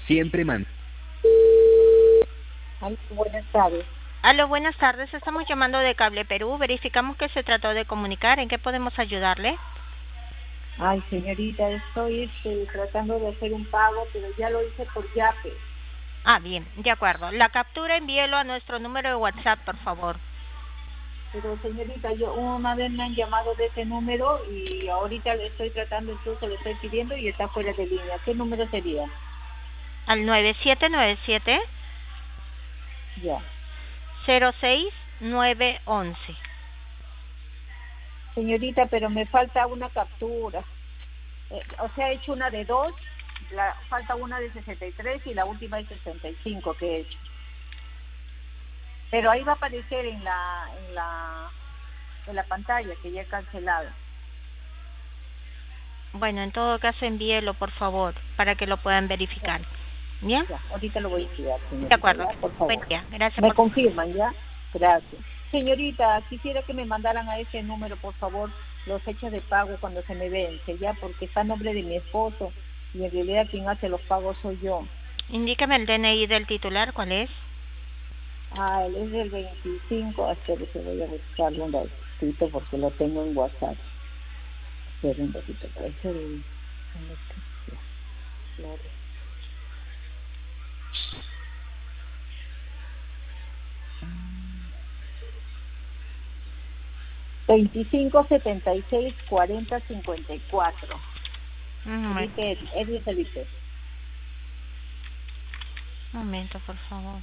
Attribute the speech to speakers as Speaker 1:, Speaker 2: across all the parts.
Speaker 1: Siempre
Speaker 2: Ay, buenas tardes.
Speaker 3: Aló, buenas tardes. Estamos llamando de Cable Perú. Verificamos que se trató de comunicar. ¿En qué podemos ayudarle?
Speaker 2: Ay, señorita, estoy tratando de hacer un pago, pero ya lo hice por Yape.
Speaker 3: Ah, bien, de acuerdo. La captura envíelo a nuestro número de WhatsApp, por favor.
Speaker 2: Pero señorita, yo una vez me han llamado de ese número y ahorita le estoy tratando, incluso le estoy pidiendo y está fuera de línea. ¿Qué número sería?
Speaker 3: Al 9797
Speaker 2: Ya.
Speaker 3: 06911.
Speaker 2: Señorita, pero me falta una captura. O sea, he hecho una de 2, falta una de 63 y la última de 65 que he hecho. Pero ahí va a aparecer en la pantalla que ya he cancelado.
Speaker 3: Bueno, en todo caso envíelo, por favor, para que lo puedan verificar. ¿Bien?
Speaker 2: Ya, ahorita lo voy a enviar, señorita.
Speaker 3: De acuerdo.
Speaker 2: ¿Ya? Por favor.
Speaker 3: Buen día. Gracias
Speaker 2: ¿Me
Speaker 3: por...
Speaker 2: confirman ya? Gracias. Señorita, quisiera que me mandaran a ese número, por favor, los fechas de pago cuando se me vence, ya, porque está a nombre de mi esposo y en realidad quien hace los pagos soy yo.
Speaker 3: Indícame el DNI del titular, ¿cuál es?
Speaker 2: Ah, él es del 25, espera que voy a buscarlo un ratito porque lo tengo en WhatsApp. Espera un ratito, es el... Claro. $25764054. Dice Edwin Felipe.
Speaker 3: Un momento, por favor.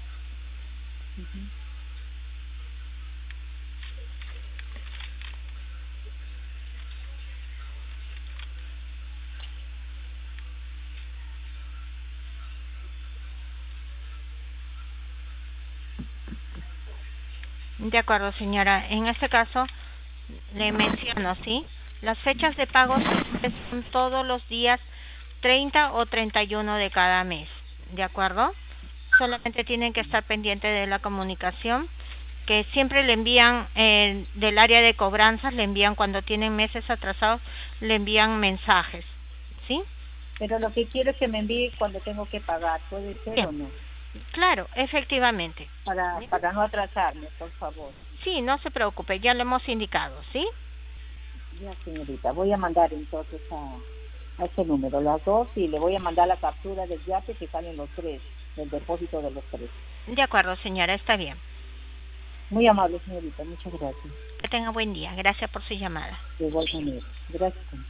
Speaker 3: De acuerdo, señora. En este caso, le menciono, ¿sí? Las fechas de pago son todos los días 30 o 31 de cada mes. ¿De acuerdo? Solamente tienen que estar pendientes de la comunicación, que siempre le envían del área de cobranzas, le envían cuando tienen meses atrasados, le envían mensajes, ¿sí?
Speaker 2: Pero lo que quiero es que me envíe cuando tengo que pagar, ¿puede ser
Speaker 3: Bien.
Speaker 2: o no?
Speaker 3: Claro, efectivamente.
Speaker 2: Para no atrasarme, por favor.
Speaker 3: Sí, no se preocupe, ya lo hemos indicado, ¿sí?
Speaker 2: Ya, señorita, voy a mandar entonces a ese número, las 2, y le voy a mandar la captura del yate que salen los 3, el depósito de los 3.
Speaker 3: De acuerdo, señora, está bien.
Speaker 2: Muy amable, señorita, muchas gracias.
Speaker 3: Que tenga buen día. Gracias por su llamada.
Speaker 2: De igual manera. Gracias.